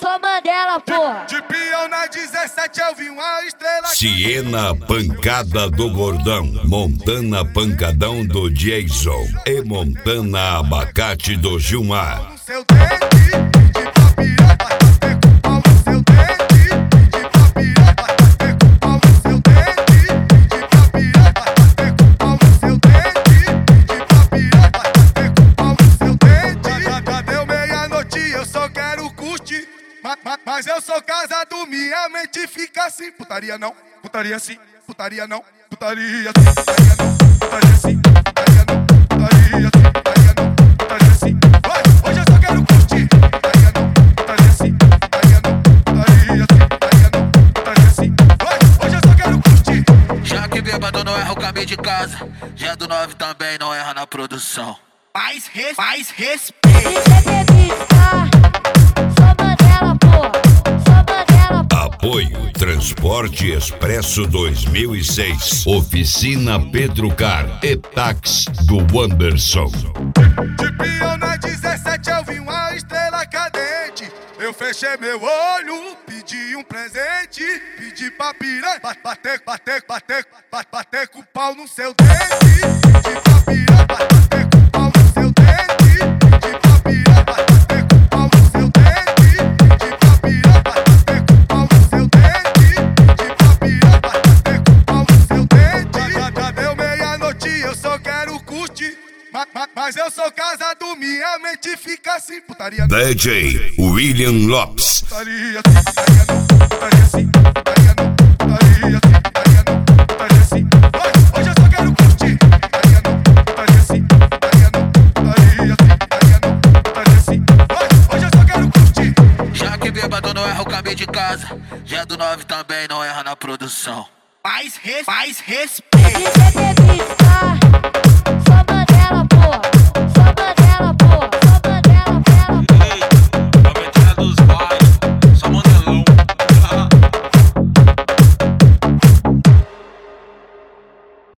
sou Mandela, porra. De peão na 17 eu vi uma estrela. Siena Pancada do Gordão, Montana Pancadão do Jason e Montana Abacate do Gilmar. No seu dente, de papirão, bater com pau no seu dente. De papirão, bater com pau no seu dente. De papirão, bater com pau no seu dente. De papirão, bater com pau no seu dente. Já deu meia-noite, eu só quero curtir. Mas eu sou casado, minha mente fica assim. Putaria não, putaria sim, putaria não, putaria sim, putaria não, putaria sim, putaria não, putaria sim, putaria não, putaria sim. Hoje eu só quero curtir. Putaria não, putaria sim, putaria não, putaria sim, putaria não, putaria sim. Hoje eu só quero curtir. Já que bêbado não erra o caminho de casa, já do 9 também não erra na produção. Mais respeito. Apoio Transporte Expresso 2006. Oficina Pedro Car e Táxi do Anderson. De peão na 17 eu vi uma estrela cadente. Eu fechei meu olho, pedi um presente. Pedi pra piranha bater com o pau no seu dente. De pra piranha bater com o pau no seu dente. De pra piranha bater com o pau no seu dente. De pra piranha bater com o pau no seu dente. De pra piranha bater com o pau no seu dente. Já deu meia-noite, eu só quero curtir. Mas eu sou casado, minha mente fica assim. Putaria não, DJ William Lopes. putaria sim, putaria não, putaria sim, putaria não, putaria sim, putaria não, putaria sim. Hoje eu só quero curtir. Putaria não, putaria sim, putaria não, putaria sim, putaria não, putaria sim. Hoje eu só quero curtir. Já que bêbado não erra o caminho de casa, já do 9 também não erra na produção. Mais respeito.